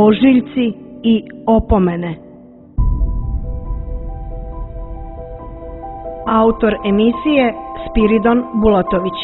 ožiljci i opomene. Autor emisije Spiridon Bulatović.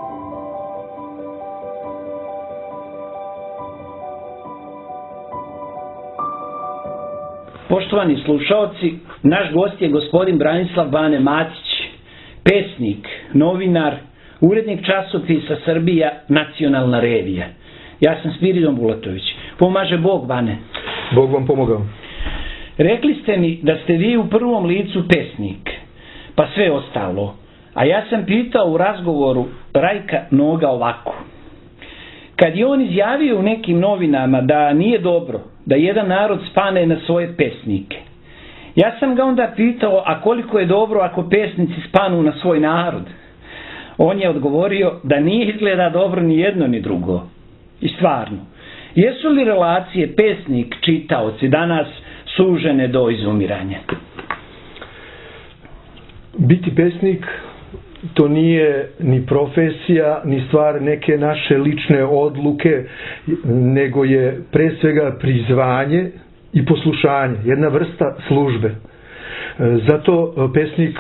Poštovani slušaoci, naš gost je gospodin Branislav Bane Matić, pesnik, novinar, urednik časopisa Srbija, Nacionalna revija. Ja sam Spiridon Bulatović. Pomaže Bog, Bane. Bog vam pomogao. Rekli ste mi da ste vi u prvom licu pesnik, pa sve ostalo. A ja sam pitao u razgovoru Rajka Noga ovako. Kad je on izjavio u nekim novinama da nije dobro da jedan narod spane na svoje pesnike, ja sam ga onda pitao, a koliko je dobro ako pesnici spanu na svoj narod? On je odgovorio da nije izgleda dobro ni jedno ni drugo. I stvarno, jesu li relacije pesnik-čitaoci danas sužene do izumiranja? Biti pesnik to nije ni profesija, ni stvar neke naše lične odluke, nego je pre svega prizvanje i poslušanje, jedna vrsta službe. Zato pesnik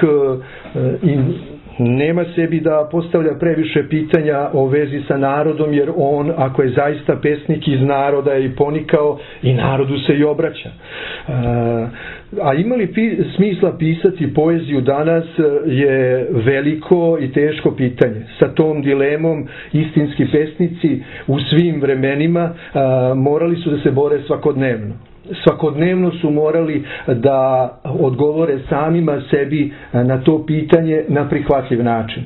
nema sebi da postavlja previše pitanja o vezi sa narodom, jer on, ako je zaista pesnik iz naroda, je i ponikao i narodu se i obraća. A ima li smisla pisati poeziju danas je veliko i teško pitanje. Sa tom dilemom istinski pesnici u svim vremenima morali su da se bore svakodnevno. Svakodnevno su morali da odgovore samima sebi na to pitanje na prihvatljiv način.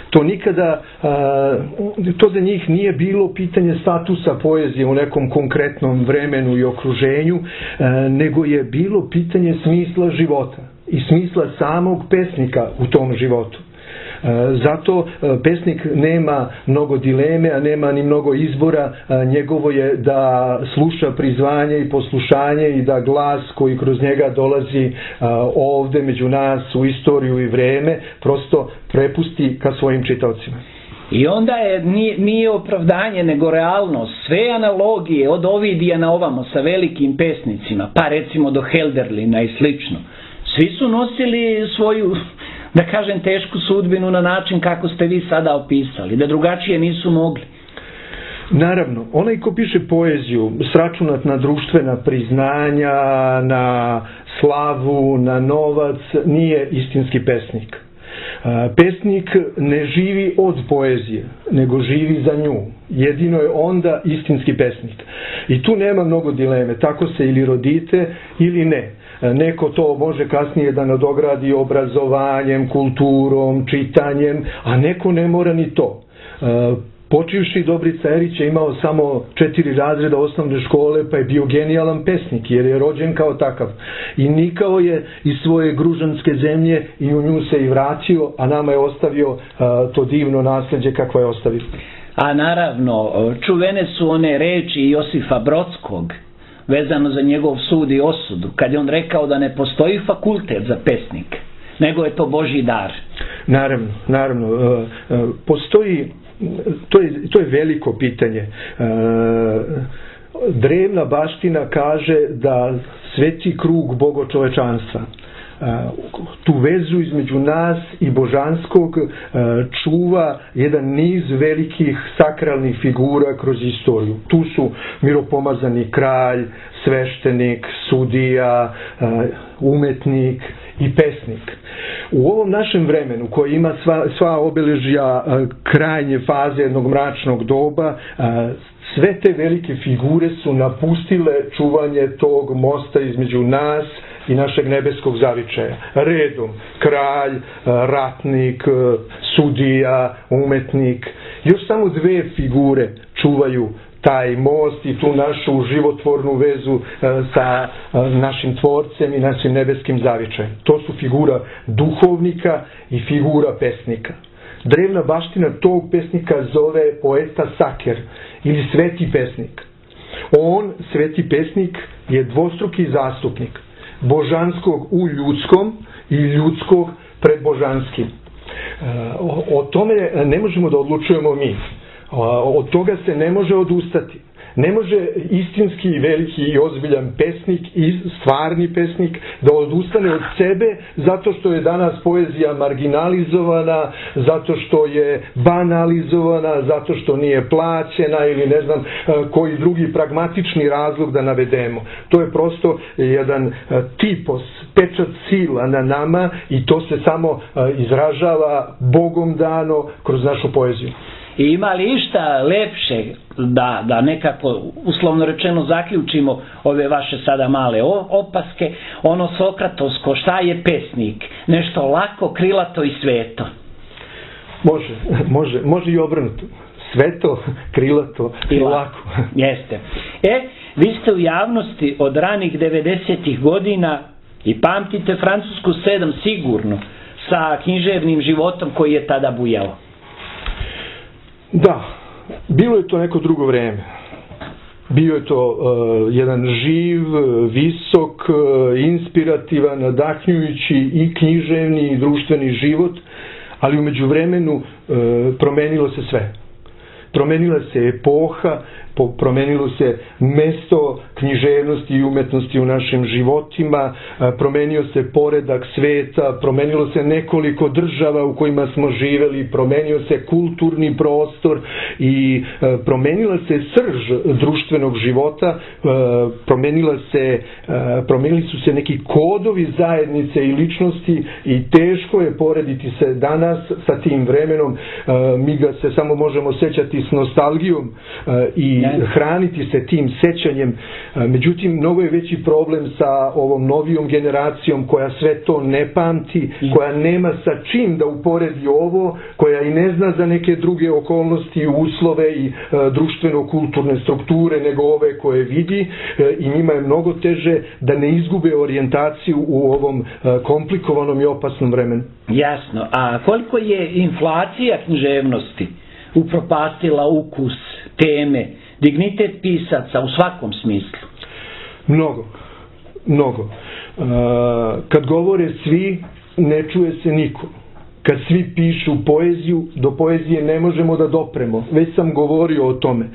To za njih nije bilo pitanje statusa poezije u nekom konkretnom vremenu i okruženju, nego je bilo pitanje smisla života i smisla samog pesnika u tom životu. Zato pesnik nema mnogo dileme, a nema ni mnogo izbora. Njegovo je da sluša prizvanje i poslušanje i da glas koji kroz njega dolazi ovde među nas u istoriju i vreme prosto prepusti ka svojim čitaocima. I onda nije opravdanje nego realnost. Sve analogije od Ovidija na ovamo sa velikim pesnicima, pa recimo do Helderlina i slično, svi su nosili svoju, da kažem, tešku sudbinu na način kako ste vi sada opisali, da drugačije nisu mogli. Naravno, onaj ko piše poeziju, sračunat na društvena priznanja, na slavu, na novac, nije istinski pesnik. Pesnik ne živi od poezije, nego živi za nju. Jedino je onda istinski pesnik. I tu nema mnogo dileme, tako se ili rodite ili ne. Neko to može kasnije da nadogradi obrazovanjem, kulturom, čitanjem, a neko ne mora ni to. Počivši Dobrica Erić je imao samo 4 razreda osnovne škole, pa je bio genijalan pesnik, jer je rođen kao takav. I nikao je iz svoje gružanske zemlje i u nju se i vratio, a nama je ostavio to divno nasleđe kakvo je ostavio. A naravno, čuvene su one reči Josifa Brodskog, vezano za njegov sud i osudu, kad je on rekao da ne postoji fakultet za pesnik, nego je to Božji dar. Naravno, postoji, to je veliko pitanje. Drevna baština kaže da sveti krug bogočovečanstva, tu vezu između nas i božanskog čuva jedan niz velikih sakralnih figura kroz istoriju. Tu su miropomazani kralj, sveštenik, sudija, umetnik i pesnik. U ovom našem vremenu koji ima sva obeležja krajnje faze jednog mračnog doba, sve te velike figure su napustile čuvanje tog mosta između nas i našeg nebeskog zavičaja. Redom, kralj, ratnik, sudija, umetnik. Još samo 2 figure čuvaju taj most i tu našu životvornu vezu sa našim tvorcem i našim nebeskim zavičajem. To su figura duhovnika i figura pesnika. Drevna baština tog pesnika zove poeta Saker ili sveti pesnik. On, sveti pesnik, je dvostruki zastupnik božanskog u ljudskom i ljudskog pred božanskim. O tome ne možemo da odlučujemo mi. Od toga se ne može odustati. Ne može istinski, veliki i ozbiljan pesnik i stvarni pesnik da odustane od sebe zato što je danas poezija marginalizovana, zato što je banalizovana, zato što nije plaćena ili ne znam koji drugi pragmatični razlog da navedemo. To je prosto jedan tipos, pečat sila na nama i to se samo izražava Bogom dano kroz našu poeziju. I ima li išta lepše da nekako uslovno rečeno zaključimo ove vaše sada male opaske, ono sokratovsko, šta je pesnik? Nešto lako, krilato i sveto. Može i obrnuto. Sveto, krilato i lako. Jeste. Vi ste u javnosti od ranih 90-ih godina i pamtite Francusku 7 sigurno sa književnim životom koji je tada bujao. Da, bilo je to neko drugo vreme. Bio je to jedan živ, visok, inspirativan, nadahnjujući i književni i društveni život, ali u međuvremenu promenilo se sve. Promenila se epoha, promenilo se mesto književnosti i umetnosti u našim životima, promenio se poredak sveta, promenilo se nekoliko država u kojima smo živeli, promenio se kulturni prostor i promenila se srž društvenog života, promenili su se neki kodovi zajednice i ličnosti i teško je porediti se danas sa tim vremenom. Mi ga se samo možemo sećati s nostalgijom i hraniti se tim sećanjem. Međutim, mnogo je veći problem sa ovom novijom generacijom koja sve to ne pamti, koja nema sa čim da uporedi ovo, koja i ne zna za neke druge okolnosti, uslove i društveno-kulturne strukture nego ove koje vidi i njima je mnogo teže da ne izgube orijentaciju u ovom komplikovanom i opasnom vremenu. Jasno. A koliko je inflacija književnosti upropastila ukus, teme, dignitet pisaca u svakom smislu? Mnogo. Kad govore svi, ne čuje se niko. Kad svi pišu poeziju, do poezije ne možemo da dopremo. Već sam govorio o tome.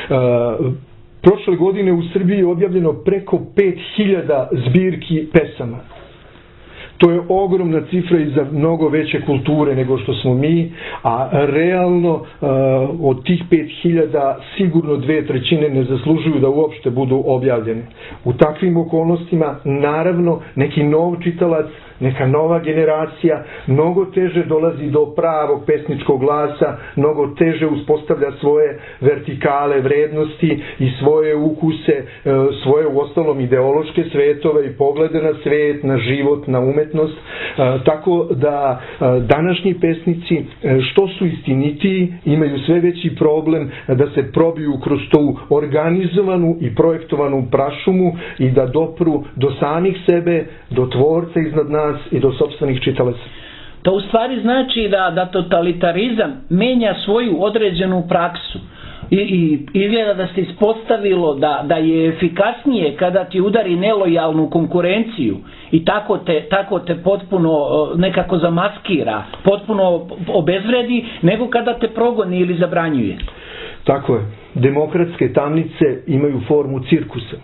Prošle godine u Srbiji je objavljeno preko 5000 zbirki pesama. To je ogromna cifra i za mnogo veće kulture nego što smo mi, a realno od tih 5000 sigurno 2/3 ne zaslužuju da uopšte budu objavljene. U takvim okolnostima, naravno, neki nov čitalac, neka nova generacija mnogo teže dolazi do pravog pesničkog glasa, mnogo teže uspostavlja svoje vertikale vrednosti i svoje ukuse, svoje uostalom ideološke svetove i poglede na svet, na život, na umetnost. Tako da današnji pesnici, što su istinitiji, imaju sve veći problem da se probiju kroz tu organizovanu i projektovanu prašumu i da dopru do samih sebe, do tvorca iznad nas i do sopstvenih čitalaca. To u stvari znači da totalitarizam menja svoju određenu praksu i izgleda da se ispostavilo da je efikasnije kada ti udari nelojalnu konkurenciju i tako te potpuno nekako zamaskira, potpuno obezvredi, nego kada te progoni ili zabranjuje. Tako je. Demokratske tamnice imaju formu cirkusa.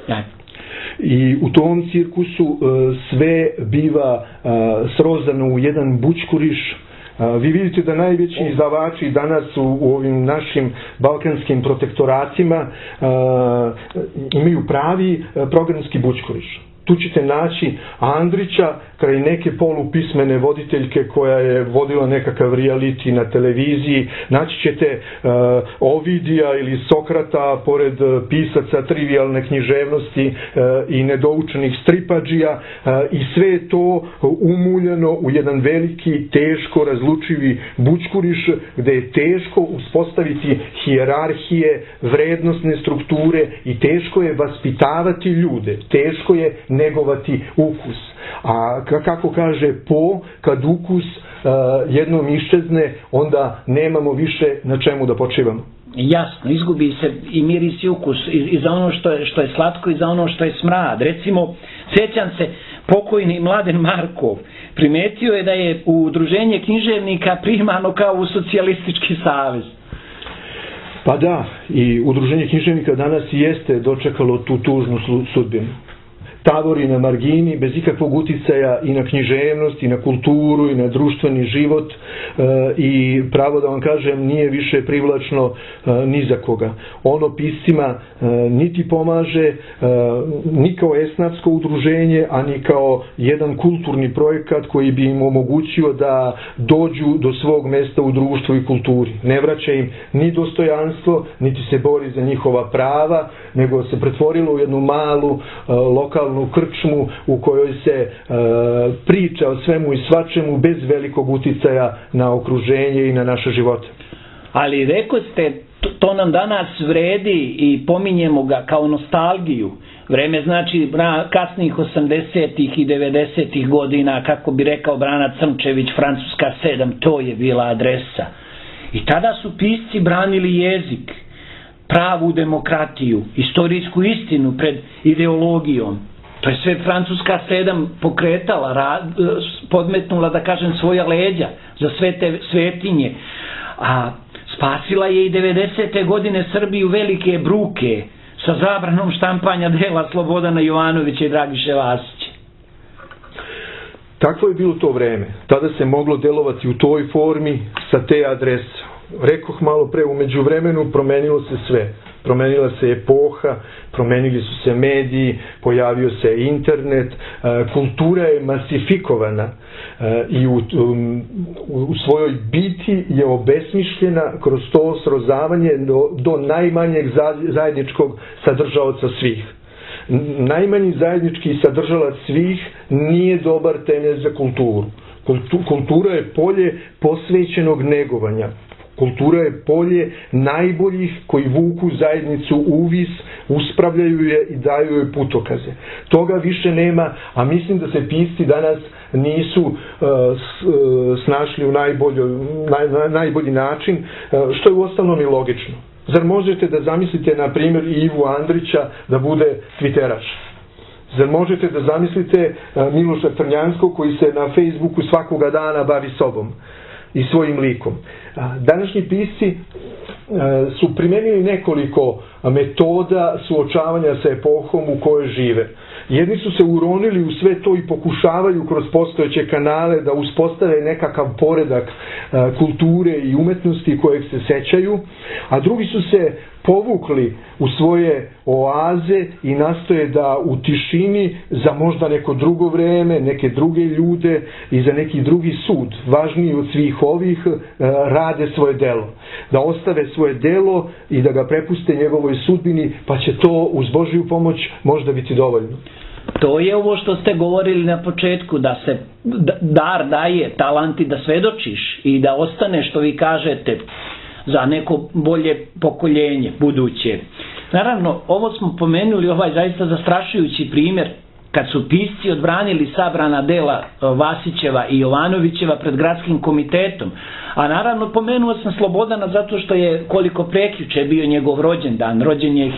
I u tom cirkusu sve biva srozano u jedan bućkuriš. Vi vidite da najveći izdavači danas u ovim našim balkanskim protektoratima imaju pravi programski bućkuriš. Tu ćete naći Andrića kraj neke polupismene voditeljke koja je vodila nekakav reality na televiziji. Naći ćete Ovidija ili Sokrata pored pisaca trivialne književnosti i nedoučenih stripadžija i sve je to umuljeno u jedan veliki, teško razlučivi bućkuriš gde je teško uspostaviti hijerarhije, vrednostne strukture i teško je vaspitavati ljude, teško je negovati ukus. A kako kaže Po, kad ukus jednom iščezne, onda nemamo više na čemu da počivamo. Jasno, izgubi se i miris i ukus i za ono što je slatko i za ono što je smrad. Recimo, sjećam se, pokojni Mladen Markov primetio je da je u udruženje književnika primano kao u socijalistički savez. Pa da, i Udruženje književnika danas jeste dočekalo tu tužnu sudbinu. Tavori na margini, bez ikakvog uticaja i na književnost, i na kulturu, i na društveni život, i pravo da vam kažem, nije više privlačno ni za koga. Ono piscima niti pomaže, ni kao esnafsko udruženje, a ni kao jedan kulturni projekat koji bi im omogućio da dođu do svog mesta u društvu i kulturi. Ne vraća im ni dostojanstvo, niti se bori za njihova prava, nego se pretvorilo u jednu malu lokalnu krčmu u kojoj se priča o svemu i svačemu bez velikog uticaja na okruženje i na naše živote. Ali rekao ste, to nam danas vredi i pominjemo ga kao nostalgiju. Vreme znači kasnih 80-ih i 90-ih godina, kako bi rekao Brana Crnčević, Francuska 7, to je bila adresa. I tada su pisci branili jezik, pravu demokratiju, istorijsku istinu pred ideologijom. To je sve Francuska 7 pokretala, podmetnula, da kažem, svoja leđa za sve te svetinje. A spasila je i 90. godine Srbiju velike bruke sa zabranom štampanja dela Slobodana Jovanovića i Dragiše Vasića. Takvo je bilo to vreme. Tada se moglo delovati u toj formi sa te adrese. Rekoh malo pre, u međuvremenu promenilo se sve. Promenila se epoha, promenili su se mediji, pojavio se internet, kultura je masifikovana i u svojoj biti je obesmišljena kroz to srozavanje do najmanjeg zajedničkog sadržaoca svih. Najmanji zajednički sadržalac svih nije dobar temelj za kulturu. Kultura je polje posvećenog negovanja. Kultura je polje najboljih koji vuku zajednicu u vis, uspravljaju je i daju joj putokaze. Toga više nema, a mislim da se pisci danas nisu snašli u najbolji način, što je uostalom i logično. Zar možete da zamislite, na primjer, Ivu Andrića da bude twitteraš? Zar možete da zamislite Miloša Crnjanskog koji se na Facebooku svakoga dana bavi sobom i svojim likom? Današnji pisci su primenili nekoliko metoda suočavanja sa epohom u kojoj žive. Jedni su se uronili u sve to i pokušavaju kroz postojeće kanale da uspostave nekakav poredak kulture i umetnosti kojeg se sećaju, a drugi su se povukli u svoje oaze i nastoje da u tišini za možda neko drugo vreme, neke druge ljude i za neki drugi sud, važniji od svih ovih, rade svoje delo. Da ostave svoje delo i da ga prepuste njegovoj sudbini, pa će to uz Božju pomoć možda biti dovoljno. To je ovo što ste govorili na početku, da se dar daje, talanti da svedočiš i da ostane, što vi kažete, za neko bolje pokoljenje, buduće. Naravno, ovo smo pomenuli, ovaj zaista zastrašujući primjer, kad su pisci odbranili sabrana dela Vasićeva i Jovanovićeva pred gradskim komitetom. A naravno, pomenuo sam Slobodana zato što je, koliko prekjuče bio njegov rođendan. Rođen je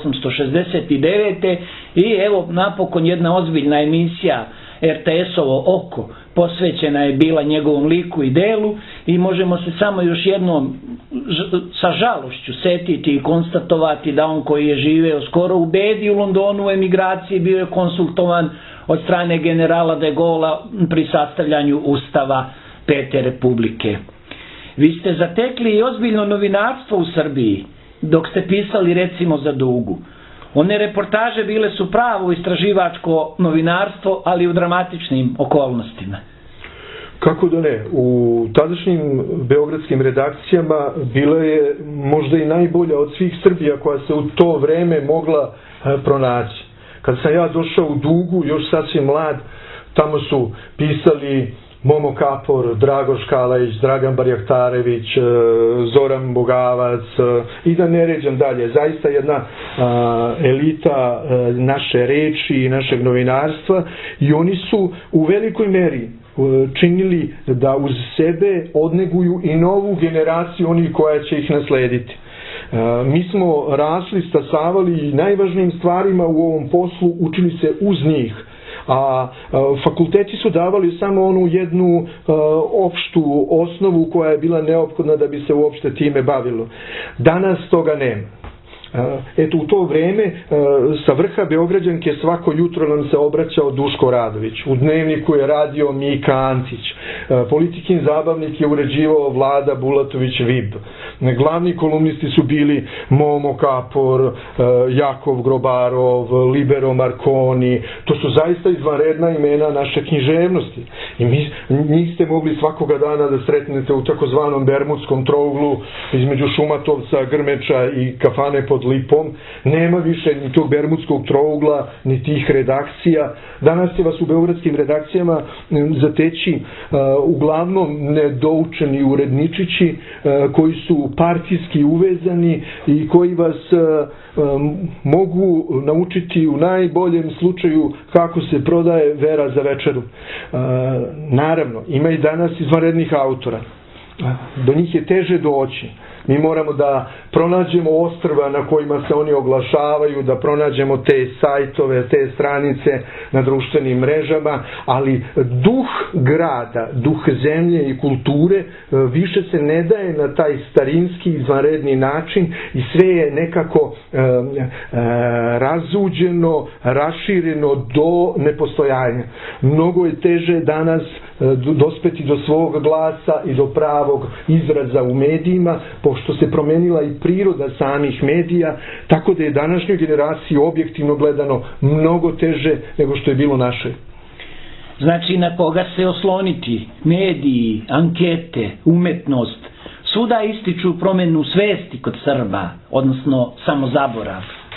1869. I evo, napokon jedna ozbiljna emisija RTS-ovo Oko posvećena je bila njegovom liku i delu i možemo se samo još jednom sa žalošću setiti i konstatovati da on koji je živeo skoro u bedi u Londonu u emigraciji bio je konsultovan od strane generala de Gaulle'a pri sastavljanju Ustava Pete Republike. Vi ste zatekli i ozbiljno novinarstvo u Srbiji dok ste pisali recimo za Dugu. One reportaže bile su pravo istraživačko novinarstvo, ali u dramatičnim okolnostima. Kako da ne? U tadašnjim beogradskim redakcijama bila je možda i najbolja od svih Srbija koja se u to vreme mogla pronaći. Kad sam ja došao u Dugu, još sasvim mlad, tamo su pisali Momo Kapor, Drago Škalajić, Dragan Barjaktarević, Zoran Bogavac i da ne ređam dalje. Zaista jedna elita naše reči i našeg novinarstva i oni su u velikoj meri činili da uz sebe odneguju i novu generaciju onih koja će ih naslediti. Mi smo rasli, stasavali i najvažnijim stvarima u ovom poslu učili se uz njih. a fakulteti su davali samo onu jednu opštu osnovu koja je bila neophodna da bi se uopšte time bavilo. Danas toga nema. Eto, u to vreme sa vrha Beograđanke svako jutro nam se obraćao Duško Radović. U Dnevniku je radio Mika Antić. Politikin zabavnik je uređivao Vlada Bulatović-Vib. Glavni kolumnisti su bili Momo Kapor, Jakov Grobarov, Libero Marconi. To su zaista izvanredna imena naše književnosti. I njih ste mogli svakoga dana da sretnete u takozvanom Bermudskom trouglu između Šumatovca, Grmeča i kafane pod Lipom. Nema više ni tog Bermudskog trougla, ni tih redakcija. Danas će vas u beogradskim redakcijama zateći uglavnom nedoučeni uredničići koji su partijski uvezani i koji vas mogu naučiti u najboljem slučaju kako se prodaje vera za večeru. Naravno, ima i danas izvanrednih autora. Do njih je teže doći. Mi moramo da pronađemo ostrva na kojima se oni oglašavaju, da pronađemo te sajtove, te stranice na društvenim mrežama, ali duh grada, duh zemlje i kulture više se ne daje na taj starinski izvanredni način i sve je nekako razuđeno, rašireno do nepostojanja. Mnogo je teže danas dospeti do svog glasa i do pravog izraza u medijima, pošto se promenila i priroda samih medija, tako da je današnjoj generaciji objektivno gledano mnogo teže nego što je bilo naše. Znači, na koga se osloniti? Mediji, ankete, umetnost, svuda ističu promenu svesti kod Srba, odnosno samozaborav.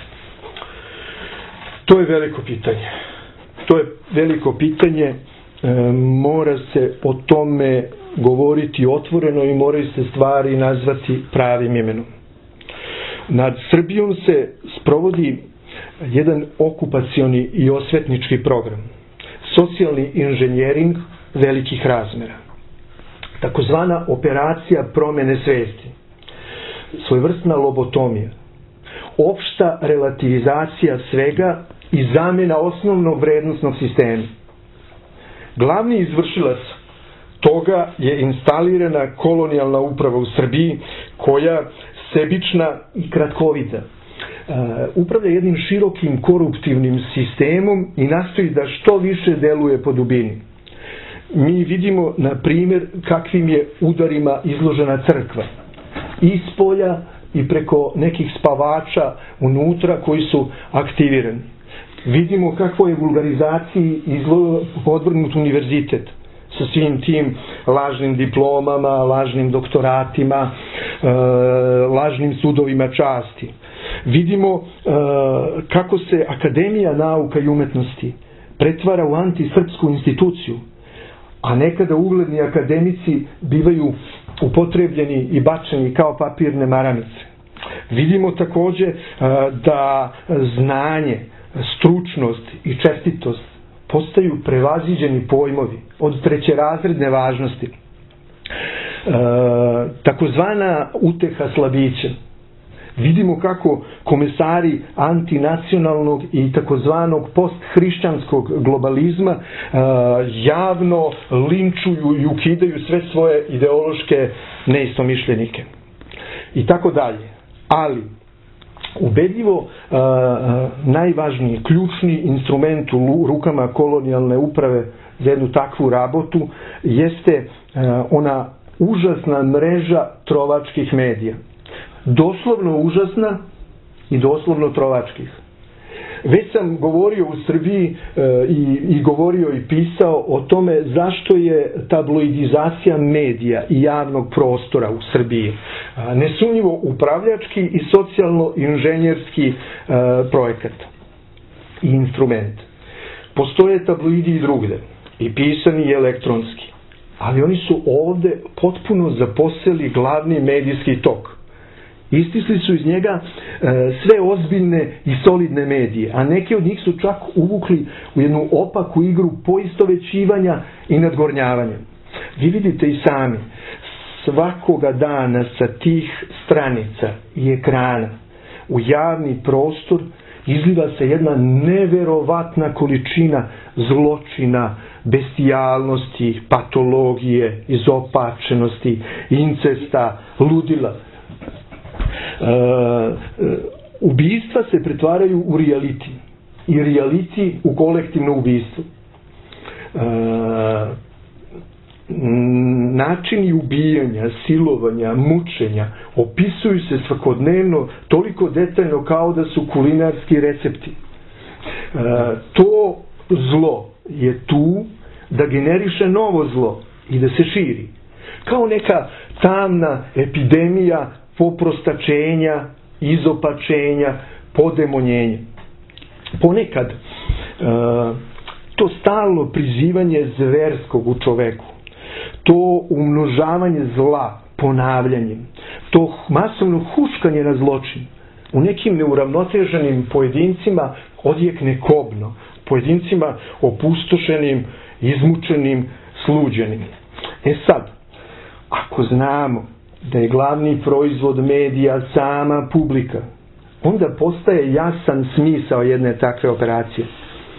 To je veliko pitanje. To je veliko pitanje. Mora se o tome govoriti otvoreno i moraju se stvari nazvati pravim imenom. Nad Srbijom se sprovodi jedan okupacioni i osvetnički program. Socijalni inženjering velikih razmera. Takozvana operacija promene svesti. Svojevrsna lobotomija. Opšta relativizacija svega i zamjena osnovnog vrednostnog sistema. Glavni izvršilac toga je instalirana kolonijalna uprava u Srbiji, koja sebična i kratkovita upravlja jednim širokim koruptivnim sistemom i nastoji da što više deluje po dubini. Mi vidimo, na primjer, kakvim je udarima izložena crkva. Ispolja i preko nekih spavača unutra koji su aktivirani. Vidimo kakvo je vulgarizaciji podvrgnut univerzitet sa svim tim lažnim diplomama, lažnim doktoratima, lažnim sudovima časti. Vidimo kako se Akademija nauka i umetnosti pretvara u antisrpsku instituciju, a nekada ugledni akademici bivaju upotrebljeni i bačeni kao papirne maramice. Vidimo također da znanje, stručnost i čestitost postaju prevaziđeni pojmovi od trećerazredne važnosti. Takozvana uteha slabića. Vidimo kako komesari antinacionalnog i takozvanog posthrišćanskog globalizma javno linčuju i ukidaju sve svoje ideološke neistomišljenike. I tako dalje. Ali ubedljivo najvažniji, ključni instrument u rukama kolonijalne uprave za jednu takvu rabotu jeste ona užasna mreža trovačkih medija. Doslovno užasna i doslovno trovačkih. Već sam govorio u Srbiji i govorio i pisao o tome zašto je tabloidizacija medija i javnog prostora u Srbiji nesumnjivo upravljački i socijalno-inženjerski projekat i instrument. Postoje tabloidi i drugde, i pisani i elektronski, ali oni su ovde potpuno zaposeli glavni medijski tok. Istisli su iz njega sve ozbiljne i solidne medije, a neke od njih su čak uvukli u jednu opaku igru poistovećivanja i nadgornjavanja. Vi vidite i sami, svakoga dana sa tih stranica i ekrana u javni prostor izliva se jedna neverovatna količina zločina, bestijalnosti, patologije, izopačenosti, incesta, ludila. Ubijstva se pretvaraju u reality i reality u kolektivno ubijstvo. Načini ubijanja, silovanja, mučenja opisuju se svakodnevno toliko detaljno kao da su kulinarski recepti. To zlo je tu da generiše novo zlo i da se širi. Kao neka tamna epidemija poprostačenja, izopačenja, podemonjenja. Ponekad to stalno prizivanje zverskog u čoveku, to umnožavanje zla ponavljanjem, to masovno huškanje na zločin u nekim neuravnoteženim pojedincima odjekne kobno, pojedincima opustošenim, izmučenim, sluđenim. Sad, ako znamo da je glavni proizvod medija sama publika, onda postaje jasan smisao jedne takve operacije.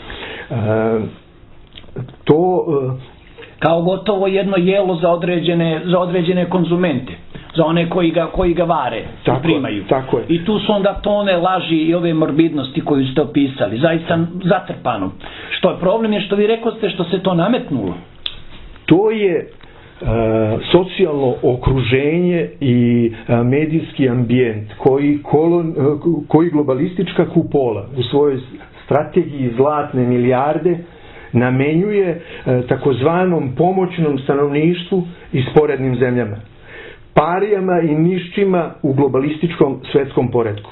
Kao gotovo jedno jelo za određene konzumente, za one koji ga vare i primaju. Tako je. I tu su onda tone laži i ove morbidnosti koju ste opisali, zaista zatrpano. Što je problem je što vi rekoste što se to nametnulo. To je socijalno okruženje i medijski ambijent koji globalistička kupola u svojoj strategiji zlatne milijarde namenjuje takozvanom pomoćnom stanovništvu i sporednim zemljama, parijama i nišćima u globalističkom svetskom poretku.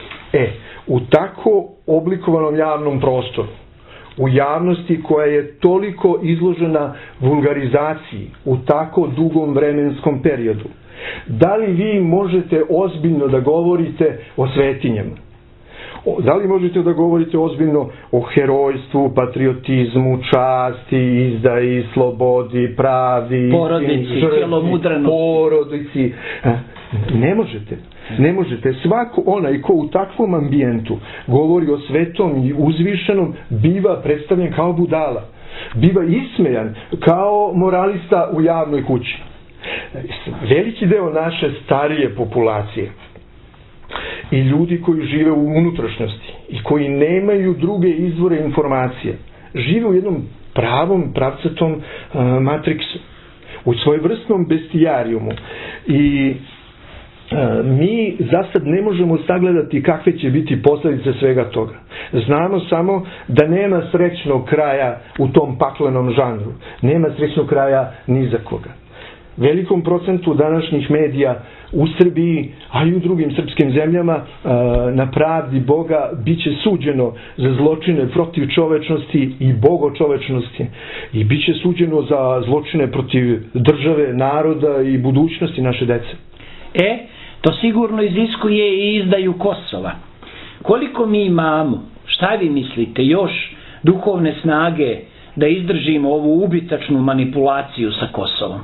U tako oblikovanom javnom prostoru, u javnosti koja je toliko izložena vulgarizaciji u tako dugom vremenskom periodu, da li vi možete ozbiljno da govorite o svetinjama? Da li možete da govorite ozbiljno o herojstvu, patriotizmu, časti, izdaji, slobodi, pravdi, porodici, cjelomudranosti, porodici? Ne možete. Ne možete. Svako onaj ko u takvom ambijentu govori o svetom i uzvišenom biva predstavljen kao budala. Biva ismejan kao moralista u javnoj kući. Veliki deo naše starije populacije i ljudi koji žive u unutrašnjosti i koji nemaju druge izvore informacije, žive u jednom pravom, pravcatom matriksu, u svojevrsnom bestijarijumu. I mi za sad ne možemo sagledati kakve će biti posljedice svega toga. Znamo samo da nema srećnog kraja u tom paklenom žanru. Nema srećnog kraja ni za koga. Velikom procentu današnjih medija u Srbiji, a i u drugim srpskim zemljama, na pravdi Boga bit će suđeno za zločine protiv čovečnosti i bogočovečnosti. I bit će suđeno za zločine protiv države, naroda i budućnosti naše dece. To sigurno iziskuje i izdaju Kosova. Koliko mi imamo, šta vi mislite, još duhovne snage da izdržimo ovu ubitačnu manipulaciju sa Kosovom?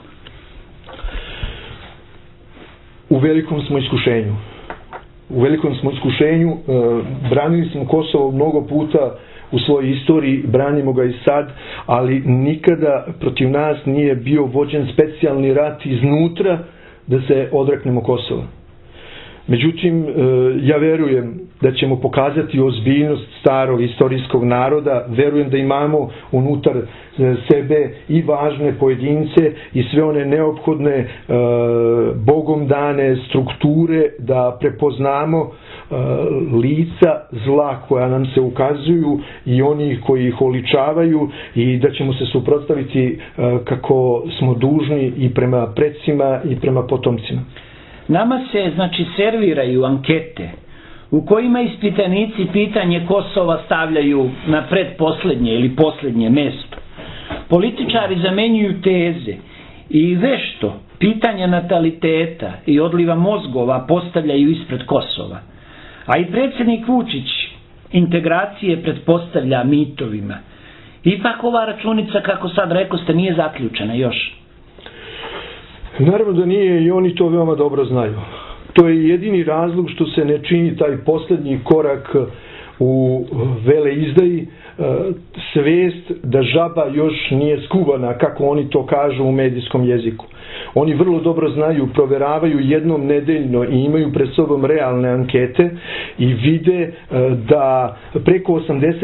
U velikom smo iskušenju. U velikom smo iskušenju. Branili smo Kosovo mnogo puta u svojoj istoriji, branimo ga i sad, ali nikada protiv nas nije bio vođen specijalni rat iznutra da se odreknemo Kosova. Međutim, ja verujem da ćemo pokazati ozbiljnost starog istorijskog naroda, verujem da imamo unutar sebe i važne pojedince i sve one neophodne Bogom dane strukture da prepoznamo lica zla koja nam se ukazuju i oni koji ih oličavaju i da ćemo se suprotstaviti kako smo dužni i prema precima i prema potomcima. Nama se, serviraju ankete u kojima ispitanici pitanje Kosova stavljaju na predposlednje ili poslednje mesto. Političari zamenjuju teze i vešto pitanja nataliteta i odliva mozgova postavljaju ispred Kosova. A i predsjednik Vučić integracije pretpostavlja mitovima. Ipak ova računica, kako sad rekoste, nije zaključena još. Naravno da nije i oni to veoma dobro znaju. To je jedini razlog što se ne čini taj posljednji korak u veleizdaji, svest da žaba još nije skuvana, kako oni to kažu u medijskom jeziku. Oni vrlo dobro znaju, proveravaju jednom nedeljno i imaju pred sobom realne ankete i vide da preko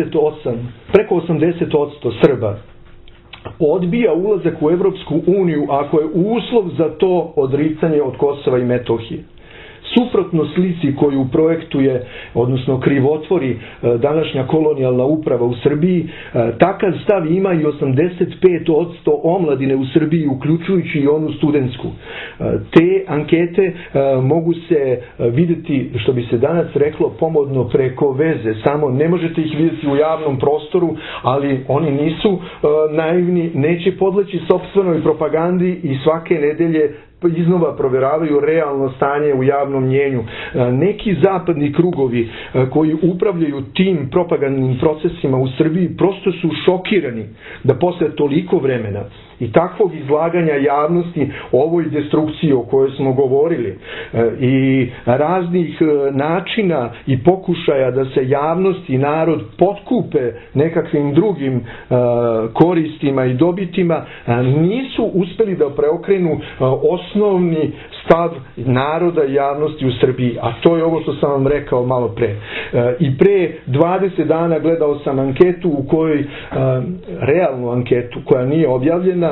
80% Srba odbija ulazak u Evropsku uniju ako je uslov za to odricanje od Kosova i Metohije. Suprotno slici koju projektuje, odnosno krivotvori današnja kolonijalna uprava u Srbiji, takav stav ima i 85% omladine u Srbiji, uključujući i onu studentsku. Te ankete mogu se vidjeti, što bi se danas reklo, pomodno preko veze. Samo ne možete ih vidjeti u javnom prostoru, ali oni nisu naivni, neće podleći sopstvenoj propagandi i svake nedelje iznova provjeravaju realno stanje u javnom mnjenju. Neki zapadni krugovi koji upravljaju tim propagandnim procesima u Srbiji prosto su šokirani da posle toliko vremena i takvog izlaganja javnosti ovoj destrukciji o kojoj smo govorili i raznih načina i pokušaja da se javnost i narod potkupe nekakvim drugim koristima i dobitima, nisu uspeli da preokrenu osnovni stav naroda i javnosti u Srbiji, a to je ovo što sam vam rekao malo pre. I pre 20 dana gledao sam anketu u kojoj, realnu anketu koja nije objavljena,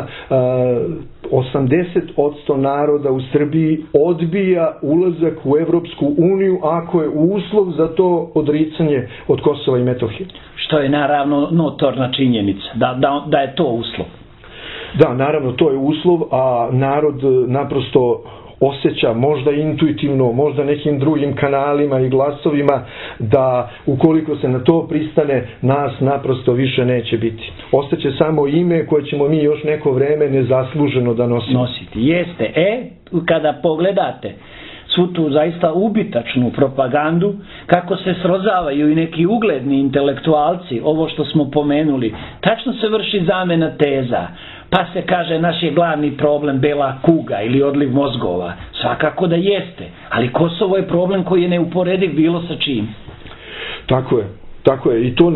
80% naroda u Srbiji odbija ulazak u Evropsku uniju ako je uslov za to odricanje od Kosova i Metohije. Što je naravno notorna činjenica, da je to uslov. Da, naravno to je uslov, a narod naprosto osjeća, možda intuitivno, možda nekim drugim kanalima i glasovima, da ukoliko se na to pristane, nas naprosto više neće biti. Ostaće samo ime koje ćemo mi još neko vreme nezasluženo da nositi. Jeste. Kada pogledate svu tu zaista ubitačnu propagandu, kako se srozavaju i neki ugledni intelektualci, ovo što smo pomenuli, tačno se vrši zamena teza. Pa se kaže naš je glavni problem bela kuga ili odliv mozgova. Svakako da jeste, ali Kosovo je problem koji je neuporediv bilo sa čim. Tako je. I to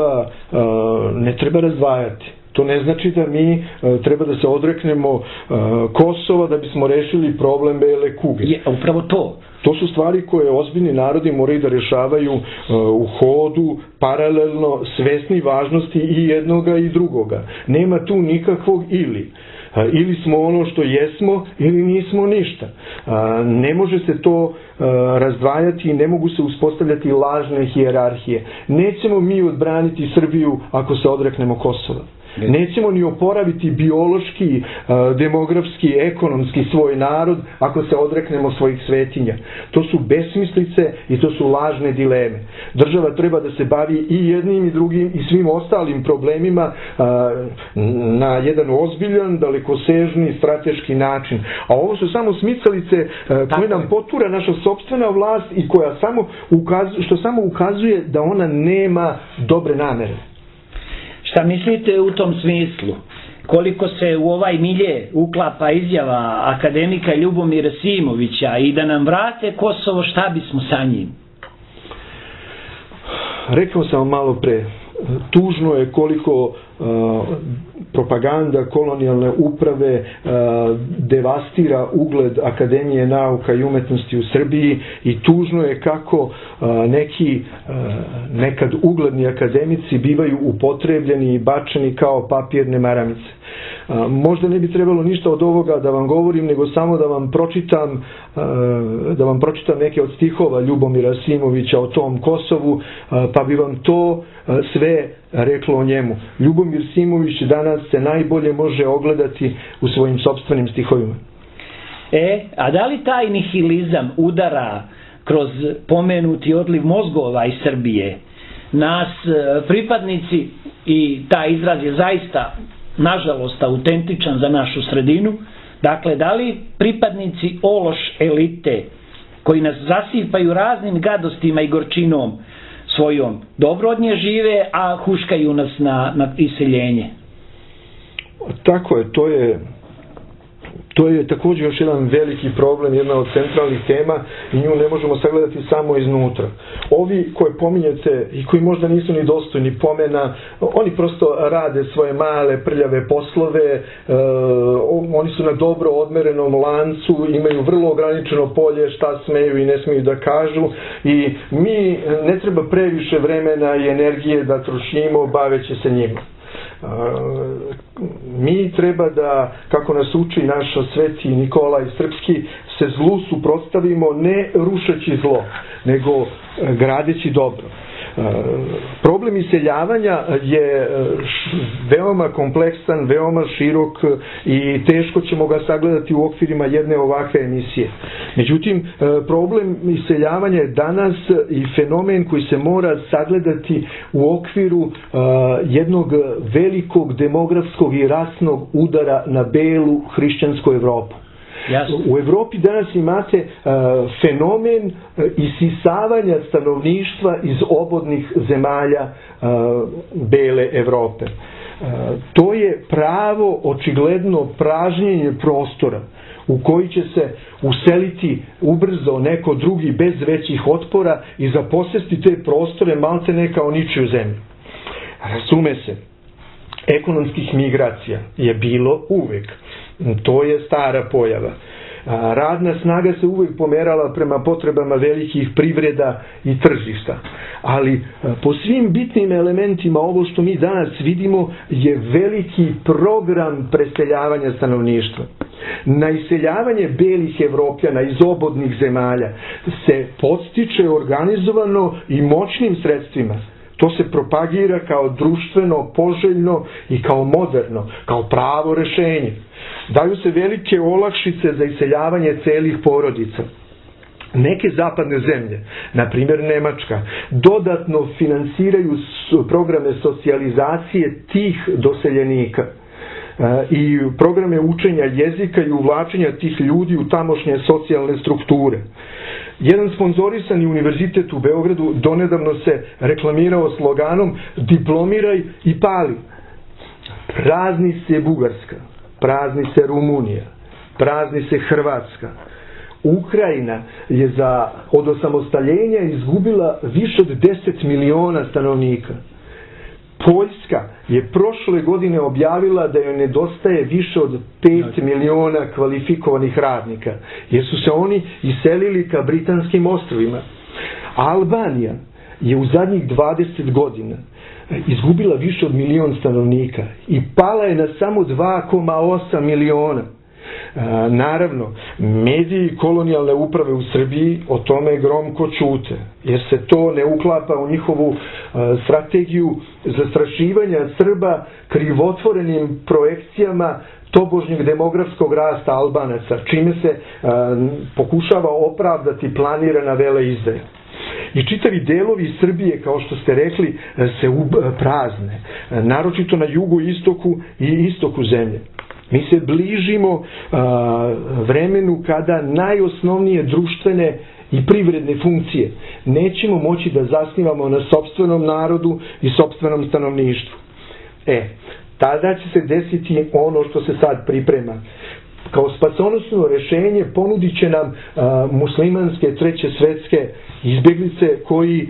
ne treba razdvajati. To ne znači da mi treba da se odreknemo Kosova da bismo rešili problem bele kuge. Upravo to. To su stvari koje ozbiljni narodi moraju da rešavaju u hodu, paralelno, svesni važnosti i jednoga i drugoga. Nema tu nikakvog ili. Ili smo ono što jesmo, ili nismo ništa. Ne može se to razdvajati i ne mogu se uspostavljati lažne hijerarhije. Nećemo mi odbraniti Srbiju ako se odreknemo Kosova. Nećemo ni oporaviti biološki, demografski, ekonomski svoj narod ako se odreknemo svojih svetinja. To su besmislice i to su lažne dileme. Država treba da se bavi i jednim i drugim i svim ostalim problemima na jedan ozbiljan, dalekosežni, strateški način. A ovo su samo smicalice koje nam potura naša sopstvena vlast i koja što samo ukazuje da ona nema dobre namere. Šta mislite u tom smislu? Koliko se u ovaj milje uklapa izjava akademika Ljubomira Simovića i da nam vrate Kosovo, šta bismo sa njim? Rekao sam malo pre, tužno je koliko propaganda kolonijalne uprave devastira ugled Akademije nauka i umetnosti u Srbiji i tužno je kako neki nekad ugledni akademici bivaju upotrebljeni i bačeni kao papirne maramice. Možda ne bi trebalo ništa od ovoga da vam govorim, nego samo da vam pročitam neke od stihova Ljubomira Simovića o tom Kosovu, pa bi vam to sve reklo o njemu. Ljubomir Simović danas se najbolje može ogledati u svojim sopstvenim stihovima. A da li taj nihilizam udara kroz pomenuti odliv mozgova iz Srbije? Nas pripadnici, i taj izraz je zaista nažalost autentičan za našu sredinu, dakle da li pripadnici ološ elite koji nas zasipaju raznim gadostima i gorčinom svojom dobro od nje žive, a huškaju nas na iseljenje? Tako je, To je također još jedan veliki problem, jedna od centralnih tema i nju ne možemo sagledati samo iznutra. Ovi koje pominjete i koji možda nisu ni dostojni pomena, oni prosto rade svoje male prljave poslove, oni su na dobro odmerenom lancu, imaju vrlo ograničeno polje šta smeju i ne smiju da kažu i mi ne treba previše vremena i energije da trošimo baveći se njima. Mi treba da, kako nas uči naš sveti Nikolaj Srpski, se zlu suprotstavimo ne rušeći zlo, nego gradeći dobro. Problem iseljavanja je veoma kompleksan, veoma širok i teško ćemo ga sagledati u okvirima jedne ovakve emisije. Međutim, problem iseljavanja je danas i fenomen koji se mora sagledati u okviru jednog velikog demografskog i rasnog udara na belu hrišćansku Evropu. Jasno. U Evropi danas imate fenomen isisavanja stanovništva iz obodnih zemalja bele Evrope. To je pravo očigledno pražnjenje prostora u koji će se useliti ubrzo neko drugi bez većih otpora i zaposesti te prostore maltene kao ničiju zemlju. Razume se, ekonomskih migracija je bilo uvek. To je stara pojava. Radna snaga se uvijek pomerala prema potrebama velikih privreda i tržišta. Ali po svim bitnim elementima ovo što mi danas vidimo je veliki program preseljavanja stanovništva. Na iseljavanje belih Evropljana iz obodnih zemalja se podstiče organizovano i moćnim sredstvima. To se propagira kao društveno, poželjno i kao moderno, kao pravo rešenje. Daju se velike olakšice za iseljavanje celih porodica. Neke zapadne zemlje, na primjer Nemačka, dodatno finansiraju programe socijalizacije tih doseljenika i programe učenja jezika i uvlačenja tih ljudi u tamošnje socijalne strukture. Jedan sponzorisani univerzitet u Beogradu donedavno se reklamirao sloganom diplomiraj i pali. Prazni se Bugarska, prazni se Rumunija, prazni se Hrvatska. Ukrajina je od osamostaljenja izgubila više od 10 miliona stanovnika. Poljska je prošle godine objavila da joj nedostaje više od 5 miliona kvalifikovanih radnika, jer su se oni iselili ka Britanskim ostrvima. Albanija je u zadnjih 20 godina izgubila više od milion stanovnika i pala je na samo 2,8 miliona. Naravno, mediji kolonijalne uprave u Srbiji o tome gromko ćute, jer se to ne uklapa u njihovu strategiju zastrašivanja Srba krivotvorenim projekcijama tobožnjeg demografskog rasta Albanaca, čime se pokušava opravdati planirana veleizdaja. I čitavi delovi Srbije, kao što ste rekli, se prazne, naročito na jugoistoku i istoku zemlje. Mi se bližimo vremenu kada najosnovnije društvene i privredne funkcije nećemo moći da zasnivamo na sopstvenom narodu i sopstvenom stanovništvu. Tada će se desiti ono što se sad priprema. Kao spasonosno rešenje ponudit će nam muslimanske treće svetske izbjeglice koji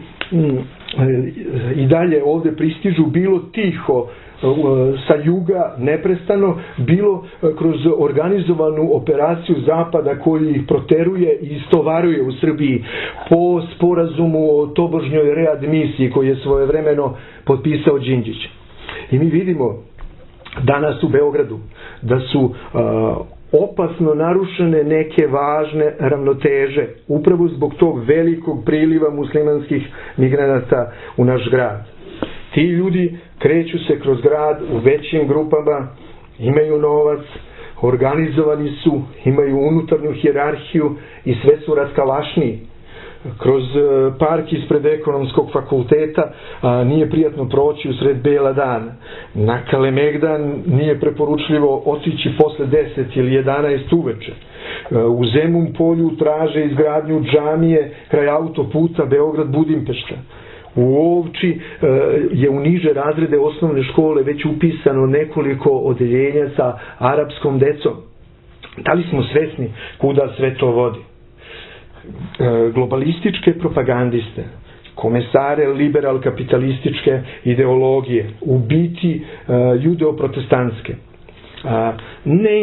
i dalje ovdje pristižu bilo tiho sa juga neprestano, bilo kroz organizovanu operaciju Zapada koji ih proteruje i istovaruje u Srbiji po sporazumu o tobožnjoj readmisiji koji je svojevremeno potpisao Đinđić. I mi vidimo danas u Beogradu da su opasno narušene neke važne ravnoteže upravo zbog tog velikog priliva muslimanskih migranata u naš grad. Ti ljudi kreću se kroz grad u većim grupama, imaju novac, organizovani su, imaju unutarnju hijerarhiju i sve su raskalašniji. Kroz park ispred ekonomskog fakulteta nije prijatno proći usred bela dana. Na Kalemegdan nije preporučljivo otići posle 10 ili 11 uveče. U Zemun polju traže izgradnju džamije kraj autoputa Beograd-Budimpešta. U Ovči je u niže razrede osnovne škole već upisano nekoliko odeljenja sa arapskom decom. Da li smo svesni kuda sve to vodi? Globalističke propagandiste, komesare liberal-kapitalističke ideologije, u biti judeo-protestantske, ne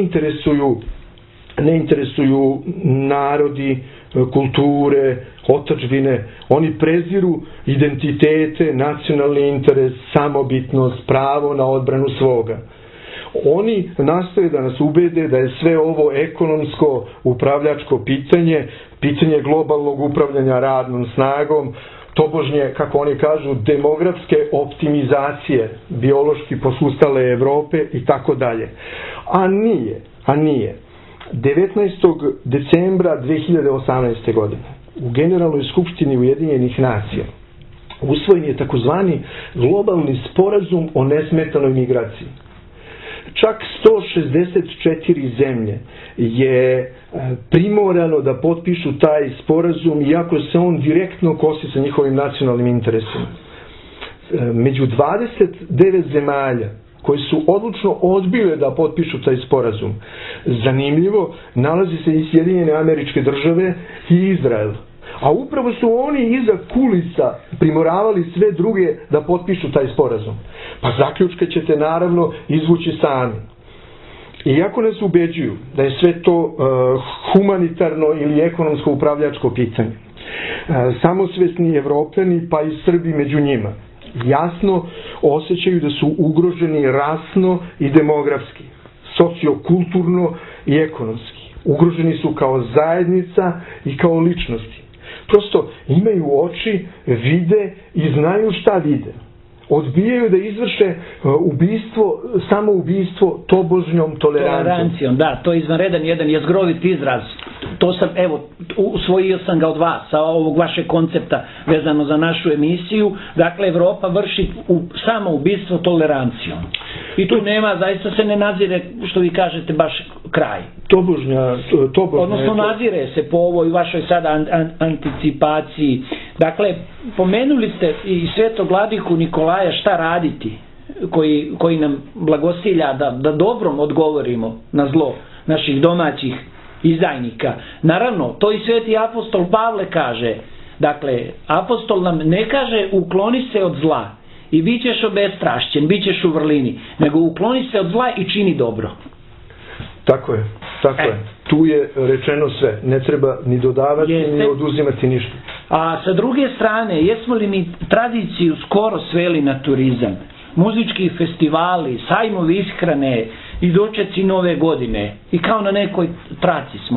interesuju narodi, kulture, otadžbine, oni preziru identitete, nacionalni interes, samobitnost, pravo na odbranu svoga. Oni nastoje da nas ubede da je sve ovo ekonomsko upravljačko pitanje, pitanje globalnog upravljanja radnom snagom, tobožnje, kako oni kažu, demografske optimizacije biološki posustale Evrope i tako dalje. A nije. 19. decembra 2018. godine u Generalnoj skupštini Ujedinjenih nacija usvojen je takozvani globalni sporazum o nesmetanoj migraciji. Čak 164 zemlje je primorano da potpišu taj sporazum, iako se on direktno kosi sa njihovim nacionalnim interesima. Među 29 zemalja koji su odlučno odbile da potpišu taj sporazum, zanimljivo, nalazi se i Sjedinjene Američke Države i Izrael. A upravo su oni iza kulisa primoravali sve druge da potpišu taj sporazum. Pa zaključke ćete naravno izvući sami. Iako nas ubeđuju da je sve to humanitarno ili ekonomsko upravljačko pitanje, samosvesni Evropljani pa i Srbi među njima jasno osjećaju da su ugroženi rasno i demografski, sociokulturno i ekonomski. Ugroženi su kao zajednica i kao ličnosti. Prosto imaju oči, vide i znaju šta vide. Odbijaju da izvrše samoubistvo tobožnjom tolerancijom. Da, to je izvanredan jedan jezgrovit izraz. To sam, usvojio sam ga od vas, sa ovog vašeg koncepta vezano za našu emisiju. Dakle, Evropa vrši samoubistvo tolerancijom. I tu nema, zaista se ne nazire, što vi kažete, baš kraj. Tobožnja odnosno nazire se po ovoj vašoj sada anticipaciji. Dakle, pomenuli ste i svetog vladiku Nikolaja šta raditi, koji nam blagosilja da dobrom odgovorimo na zlo naših domaćih izdajnika. Naravno, to i sveti apostol Pavle kaže. Dakle, apostol nam ne kaže ukloni se od zla i bit ćeš obestrašćen, bit ćeš u vrlini, nego ukloni se od zla i čini dobro. Tako je. Tu je rečeno sve. Ne treba ni dodavati, ni oduzimati ništa. A sa druge strane, jesmo li mi tradiciju skoro sveli na turizam? Muzički festivali, sajmovi ishrane i dočeci nove godine. I kao na nekoj traci smo.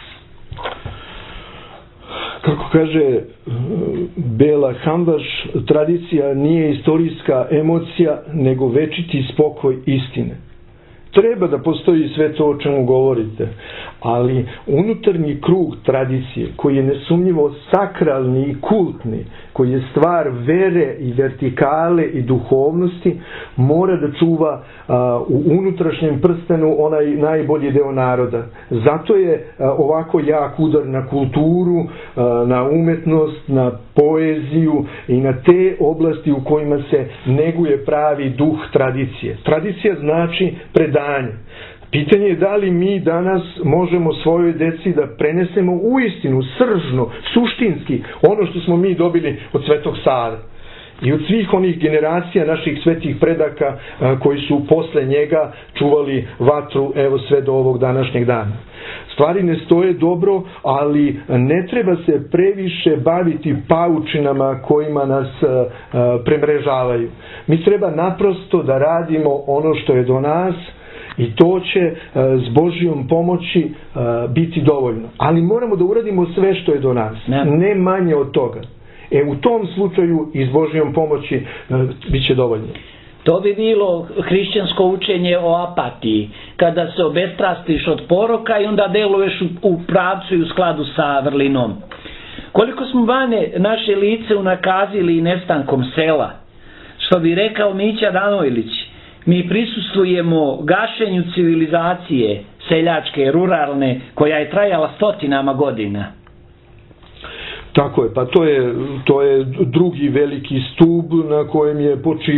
Kako kaže Bela Hambaš, tradicija nije istorijska emocija, nego večiti spokoj istine. Treba da postoji sve to o čemu govorite, ali unutarnji krug tradicije, koji je nesumnjivo sakralni i kultni, koji je stvar vere i vertikale i duhovnosti, mora da čuva u unutrašnjem prstenu onaj najbolji deo naroda. Zato je ovako jak udar na kulturu, na umetnost, na poeziju i na te oblasti u kojima se neguje pravi duh tradicije. Tradicija znači predanje. Pitanje je da li mi danas možemo svojoj deci da prenesemo uistinu, sržno, suštinski ono što smo mi dobili od Svetog Save i od svih onih generacija naših svetih predaka koji su posle njega čuvali vatru evo sve do ovog današnjeg dana. Stvari ne stoje dobro, ali ne treba se previše baviti paučinama kojima nas premrežavaju. Mi treba naprosto da radimo ono što je do nas, i to će s Božjom pomoći biti dovoljno. Ali moramo da uradimo sve što je do nas. Ne manje od toga. U tom slučaju i s Božjom pomoći bit će dovoljno. To bi bilo hrišćansko učenje o apatiji. Kada se obestrastiš od poroka i onda deluješ u pravcu i u skladu sa vrlinom. Koliko smo Bane naše lice unakazili nestankom sela. Što bi rekao Mića Danojlić. Mi prisustvujemo gašenju civilizacije seljačke, ruralne, koja je trajala stotinama godina. Tako je, pa to je drugi veliki stub na kojem je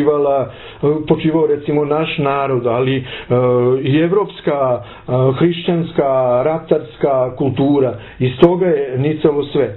počivao recimo naš narod, ali i evropska, hrišćanska, ratarska kultura. Iz toga je nicalo sve.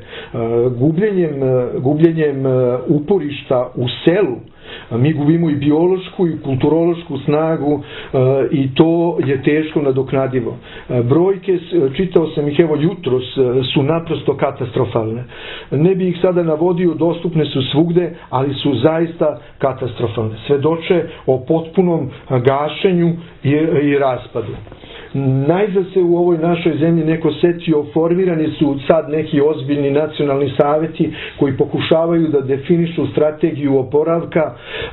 Gubljenjem uporišta u selu mi gubimo i biološku i kulturološku snagu i to je teško nadoknadivo. Brojke, čitao sam ih evo jutros, su naprosto katastrofalne. Ne bi ih sada navodio, dostupne su svugde, ali su zaista katastrofalne. Svedoče o potpunom gašenju i raspadu. Najzad se u ovoj našoj zemlji neko setio, formirani su sad neki ozbiljni nacionalni saveti koji pokušavaju da definišu strategiju oporavka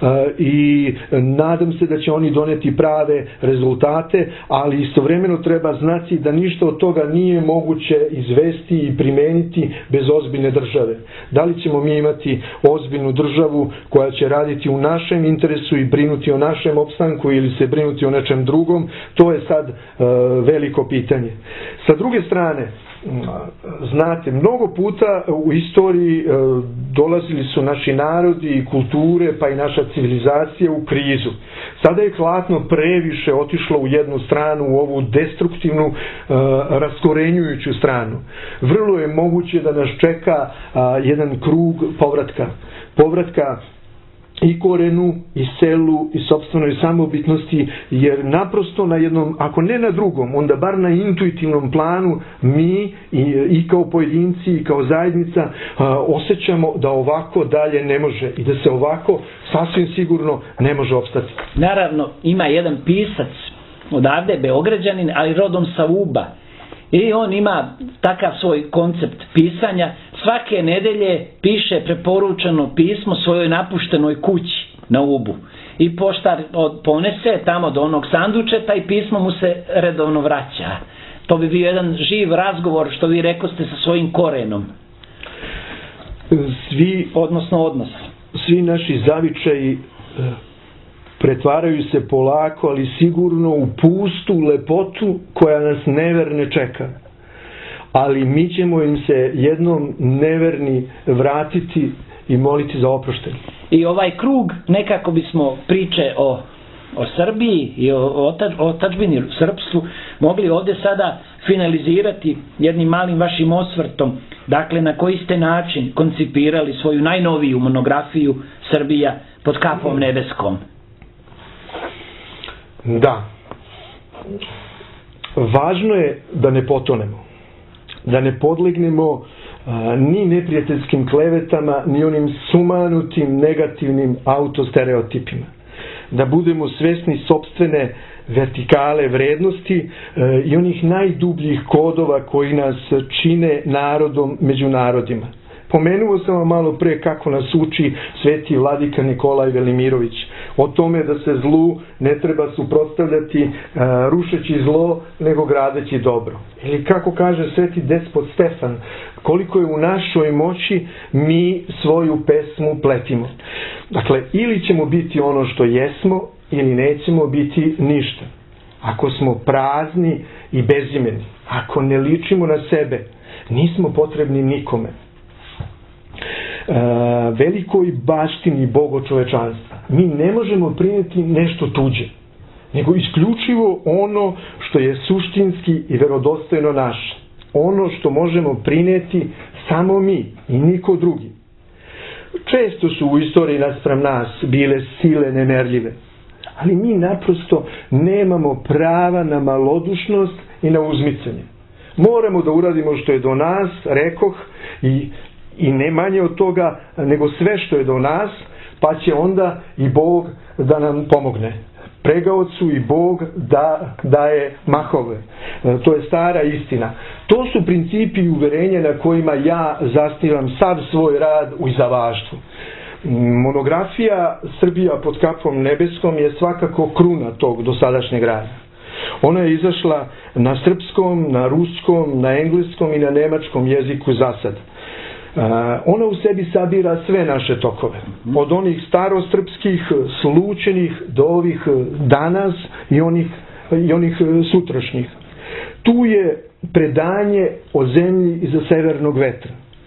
i nadam se da će oni doneti prave rezultate, ali istovremeno treba znati da ništa od toga nije moguće izvesti i primeniti bez ozbiljne države. Da li ćemo mi imati ozbiljnu državu koja će raditi u našem interesu i brinuti o našem opstanku ili se brinuti o nečem drugom, to je sad veliko pitanje. Sa druge strane, znate, mnogo puta u istoriji dolazili su naši narodi i kulture, pa i naša civilizacija u krizu. Sada je hladno previše otišlo u jednu stranu, u ovu destruktivnu, raskorenjujuću stranu. Vrlo je moguće da nas čeka jedan krug povratka i korenu, i selu, i sopstvenoj samobitnosti, jer naprosto na jednom, ako ne na drugom, onda bar na intuitivnom planu mi i kao pojedinci i kao zajednica osjećamo da ovako dalje ne može i da se ovako sasvim sigurno ne može opstati. Naravno, ima jedan pisac odavde, Beograđanin, ali rodom sa Uba. I on ima takav svoj koncept pisanja. Svake nedelje piše preporučeno pismo svojoj napuštenoj kući na Ubu. I poštar ponese tamo do onog sandučeta i pismo mu se redovno vraća. To bi bio jedan živ razgovor, što vi rekoste, sa svojim korenom. Odnos. Svi naši zavičaji pretvaraju se polako, ali sigurno u pustu lepotu koja nas neverne čeka. Ali mi ćemo im se jednom neverni vratiti i moliti za oproštenje. I ovaj krug, nekako bismo priče o Srbiji i o otadžbini, srpstvu, mogli ovdje sada finalizirati jednim malim vašim osvrtom. Dakle, na koji ste način koncipirali svoju najnoviju monografiju Srbija pod kapom nebeskom? Da. Važno je da ne potonemo. Da ne podlegnemo ni neprijateljskim klevetama, ni onim sumanutim, negativnim autostereotipima. Da budemo svesni sopstvene vertikale vrednosti i onih najdubljih kodova koji nas čine narodom među narodima. Pomenuo sam vam malo pre kako nas uči sveti vladika Nikolaj Velimirović. O tome da se zlu ne treba suprotstavljati rušeći zlo, nego gradeći dobro. Ili kako kaže sveti despot Stefan, koliko je u našoj moći mi svoju pesmu pletimo. Dakle, ili ćemo biti ono što jesmo, ili nećemo biti ništa. Ako smo prazni i bezimeni, ako ne ličimo na sebe, nismo potrebni nikome. Velikoj baštini bogočovečanstva mi ne možemo prinijeti nešto tuđe, nego isključivo ono što je suštinski i verodostojno naše, ono što možemo prinijeti samo mi i niko drugi. Često su u istoriji naspram nas bile sile nemerljive, ali mi naprosto nemamo prava na malodušnost i na uzmicanje. Moramo da uradimo što je do nas, rekoh, i ne manje od toga nego sve što je do nas, pa će onda i Bog da nam pomogne. Pregaocu i Bog daje mahove. To je stara istina. To su principi i uverenja na kojima ja zasnivam sav svoj rad u izdavaštvu. Monografija Srbija pod kapom nebeskom je svakako kruna tog dosadašnjeg rada. Ona je izašla na srpskom, na ruskom, na engleskom i na nemačkom jeziku zasad. Ona u sebi sabira sve naše tokove. Od onih starosrpskih, slučenih, do ovih danas i onih sutrašnjih. Tu je predanje o zemlji iza severnog vetra.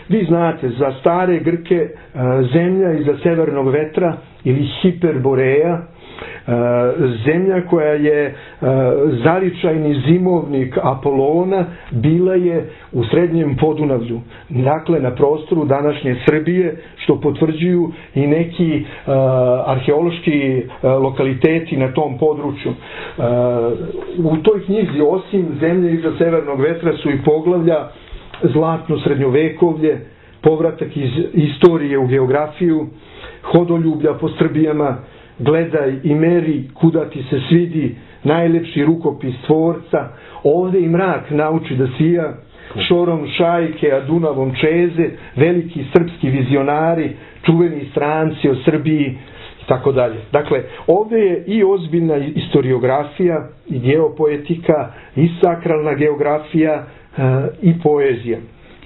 Vi znate, za stare Grke zemlja iza severnog vetra ili Hiperboreja, zemlja koja je zavičajni zimovnik Apolona, bila je u srednjem Podunavlju, dakle na prostoru današnje Srbije, što potvrđuju i neki arheološki lokaliteti na tom području. U toj knjizi, osim zemlje iza severnog vetra, su i poglavlja Zlatno srednjovekovlje, povratak iz istorije u geografiju, Hodoljublja po Srbijama, Gledaj i meri kuda ti se svidi, najlepši rukopis tvorca, Ovde i mrak nauči da sija, Šorom šajke, a Dunavom čeze, veliki srpski vizionari, čuveni stranci o Srbiji i tako dalje. Dakle, ovdje je i ozbiljna historiografija, i geopoetika, i sakralna geografija, i poezija.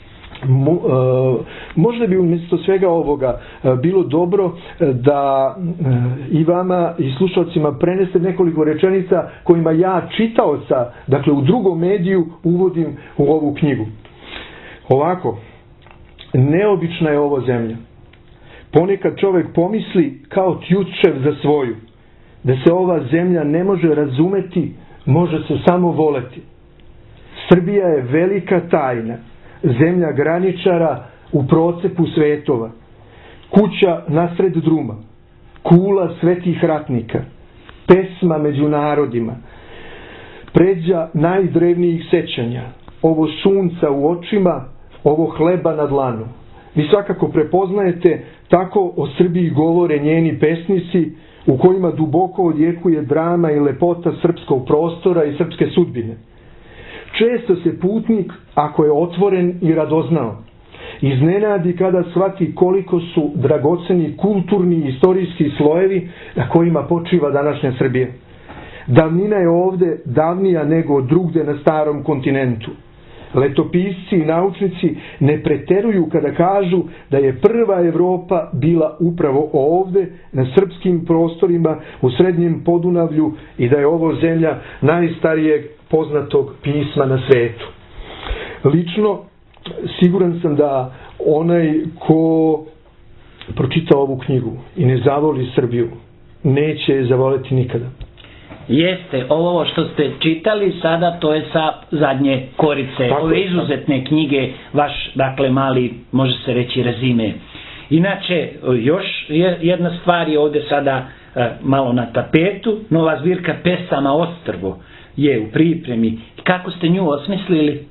Možda bi umjesto svega ovoga bilo dobro da i vama i slušalcima preneste nekoliko rečenica kojima ja čitaoca, dakle u drugom mediju, uvodim u ovu knjigu. Ovako, neobična je ovo zemlja. Ponekad čovjek pomisli kao Tjutčev za svoju, da se ova zemlja ne može razumeti, može se samo voleti. Srbija je velika tajna, zemlja graničara u procepu svetova, kuća nasred druma, kula svetih ratnika, pesma među narodima, pređa najdrevnijih sećanja, ovo sunca u očima, ovo hleba na dlanu. Vi svakako prepoznajete, tako o Srbiji govore njeni pesnici, u kojima duboko odjekuje drama i lepota srpskog prostora i srpske sudbine. Često se putnik, ako je otvoren i radoznao, iznenadi kada shvati koliko su dragoceni kulturni i istorijski slojevi na kojima počiva današnja Srbija. Davnina je ovde davnija nego drugde na starom kontinentu. Letopisci i naučnici ne preteruju kada kažu da je prva Evropa bila upravo ovde, na srpskim prostorima, u srednjem Podunavlju, i da je ovo zemlja najstarijeg poznatog pisma na svetu. Lično, siguran sam da onaj ko pročita ovu knjigu i ne zavoli Srbiju, neće je zavoleti nikada. Jeste, ovo što ste čitali sada, to je sa zadnje korice, tako, ove izuzetne knjige, vaš, dakle, mali, može se reći, rezime. Inače, još jedna stvar je ovdje sada malo na tapetu, nova zbirka pesama Ostrvo je u pripremi. Kako ste nju osmislili?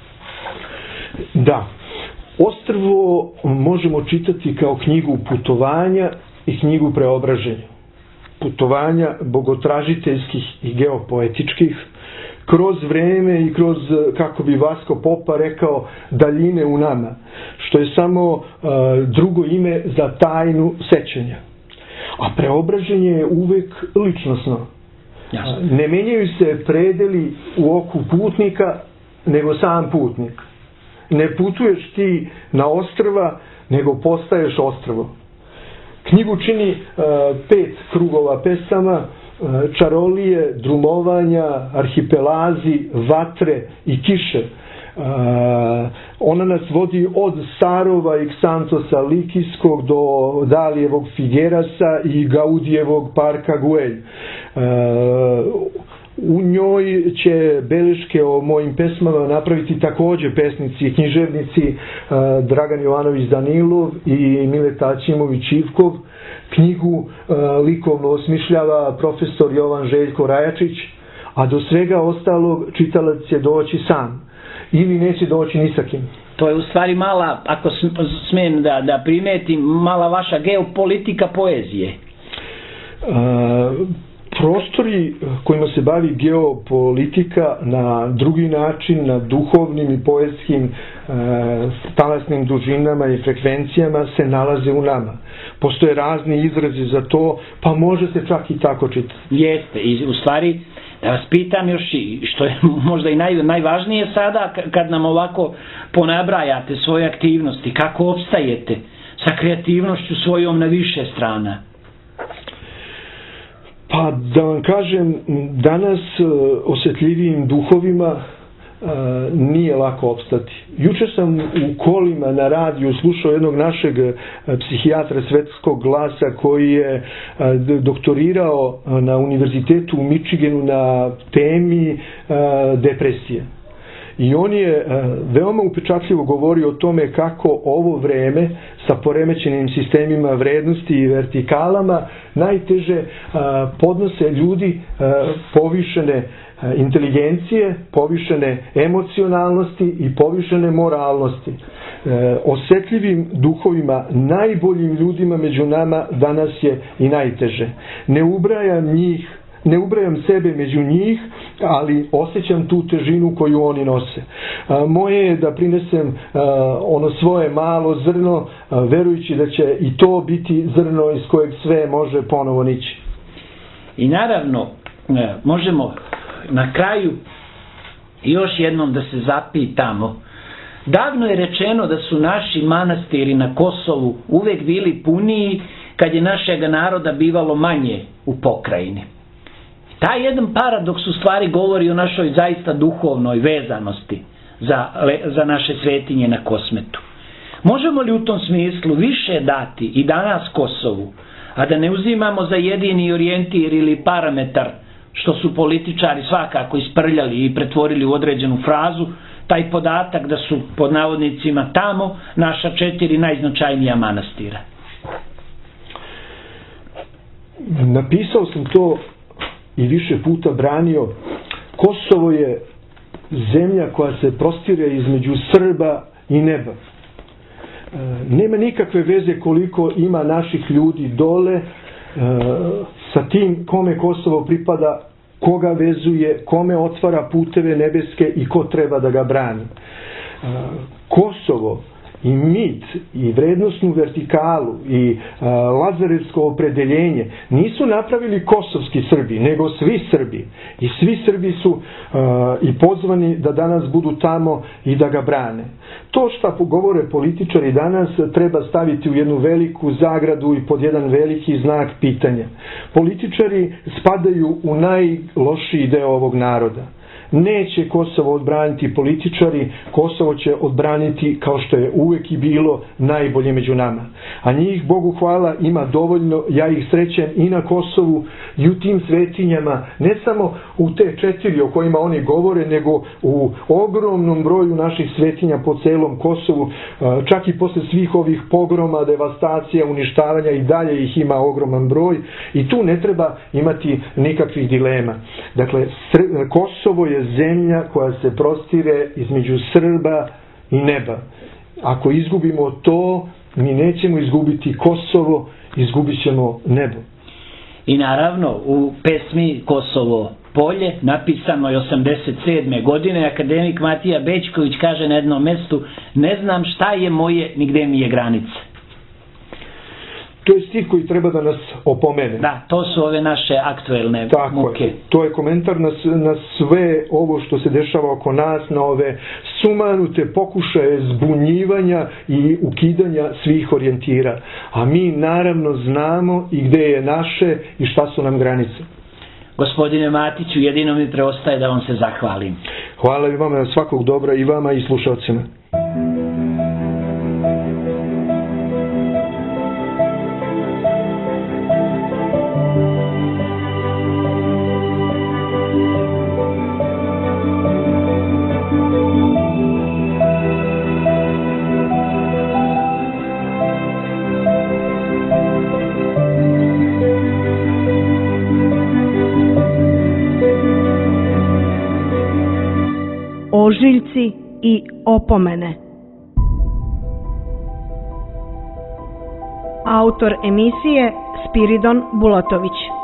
Da, Ostrvo možemo čitati kao knjigu putovanja i knjigu preobraženja. Putovanja bogotražiteljskih i geopoetičkih, kroz vreme i kroz, kako bi Vasko Popa rekao, daljine u nama, što je samo drugo ime za tajnu sećanja. A preobraženje je uvek ličnosno. Ne menjaju se predeli u oku putnika, nego sam putnik. Ne putuješ ti na ostrva, nego postaješ ostrvo. Knjigu čini 5 krugova pesama, čarolije, drumovanja, arhipelazi, vatre i kiše. Ona nas vodi od Sarova i Ksantosa Likijskog do Dalijevog Figuerasa i Gaudijevog parka Güell. U njoj će beleške o mojim pesmama napraviti također pesnici i književnici Dragan Jovanović Danilov i Mileta Aćimović-Ivkov. Knjigu likovno osmišljava profesor Jovan Željko Rajačić, a do svega ostalog čitalac će doći sam ili neće doći ni sa kim. To je u stvari mala, ako smijem da primetim, mala vaša geopolitika poezije. Prostori kojima se bavi geopolitika na drugi način, na duhovnim i poetskim talasnim dužinama i frekvencijama se nalaze u nama. Postoje razni izrazi za to, pa može se čak i tako čitati. Jeste, i u stvari da vas pitam još i što je možda i najvažnije sada, kad nam ovako ponabrajate svoje aktivnosti, kako opstajete sa kreativnošću svojom na više strana? Pa da vam kažem, danas osjetljivijim duhovima nije lako opstati. Juče sam u kolima na radiju slušao jednog našeg psihijatra svetskog glasa koji je doktorirao na univerzitetu u Michiganu na temi depresije. I on je veoma upečatljivo govorio o tome kako ovo vreme sa poremećenim sistemima vrednosti i vertikalama najteže podnose ljudi povišene inteligencije, povišene emocionalnosti i povišene moralnosti. Osjetljivim duhovima, najboljim ljudima među nama danas je i najteže. Ne ubrajam sebe među njih, ali osjećam tu težinu koju oni nose. Moje je da prinesem ono svoje malo zrno, verujući da će i to biti zrno iz kojeg sve može ponovo nići. I naravno, možemo na kraju još jednom da se zapitamo. Davno je rečeno da su naši manastiri na Kosovu uvek bili puniji kad je našeg naroda bivalo manje u pokrajini. Taj jedan paradoks u stvari govori o našoj zaista duhovnoj vezanosti za naše svetinje na Kosmetu. Možemo li u tom smislu više dati i danas Kosovu, a da ne uzimamo za jedini orijentir ili parametar, što su političari svakako isprljali i pretvorili u određenu frazu, taj podatak da su pod navodnicima tamo naša 4 najznačajnija manastira? Napisao sam to i više puta branio. Kosovo je zemlja koja se prostire između Srba i neba. Nema nikakve veze koliko ima naših ljudi dole sa tim kome Kosovo pripada, koga vezuje, kome otvara puteve nebeske i ko treba da ga brani. Kosovo i mit i vrednosnu vertikalu i lazarevsko opredeljenje nisu napravili kosovski Srbi, nego svi Srbi. I svi Srbi su i pozvani da danas budu tamo i da ga brane. To što govore političari danas treba staviti u jednu veliku zagradu i pod jedan veliki znak pitanja. Političari spadaju u najlošiji deo ovog naroda. Neće Kosovo odbraniti političari, Kosovo će odbraniti, kao što je uvek i bilo, najbolje među nama. A njih, Bogu hvala, ima dovoljno, ja ih srećem i na Kosovu i u tim svetinjama, ne samo u te 4 o kojima oni govore, nego u ogromnom broju naših svetinja po celom Kosovu, čak i posle svih ovih pogroma, devastacija, uništavanja, i dalje ih ima ogroman broj i tu ne treba imati nikakvih dilema. Dakle, Kosovo je zemlja koja se prostire između Srba i neba. Ako izgubimo to, mi nećemo izgubiti Kosovo, izgubit ćemo nebo. I naravno, u pesmi Kosovo polje, napisanoj 87. godine, akademik Matija Bećković kaže na jednom mestu: ne znam šta je moje, ni gde mi je granica. To je stih koji treba da nas opomene. Da, to su ove naše aktuelne muke. To je komentar na sve ovo što se dešava oko nas, na ove sumanute pokušaje zbunjivanja i ukidanja svih orijentira. A mi naravno znamo i gde je naše i šta su nam granice. Gospodine Matiću, jedino mi preostaje da vam se zahvalim. Hvala i vama, svakog dobra i vama i slušalcima. Ožiljci i opomene. Autor emisije Spiridon Bulatović.